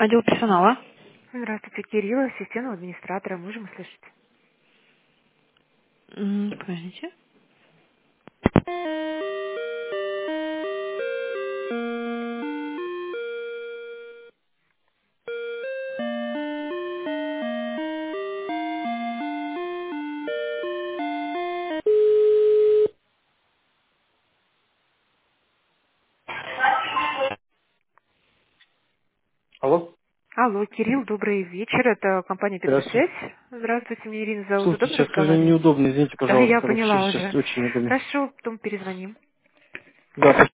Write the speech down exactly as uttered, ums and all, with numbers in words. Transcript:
Отдел персонала. Здравствуйте, Кирилл, ассистент администратора. Можем услышать? М, Подождите. Алло, Алло, Кирилл, добрый вечер. Это компания Первая здравствуйте. связь. Здравствуйте, мне Ирина зовут. Слушайте, Удобно сейчас, к сожалению, разговаривать? неудобно, извините, Да, я пожалуйста, вообще поняла сейчас уже. очень неудобно. Хорошо, потом перезвоним. Да,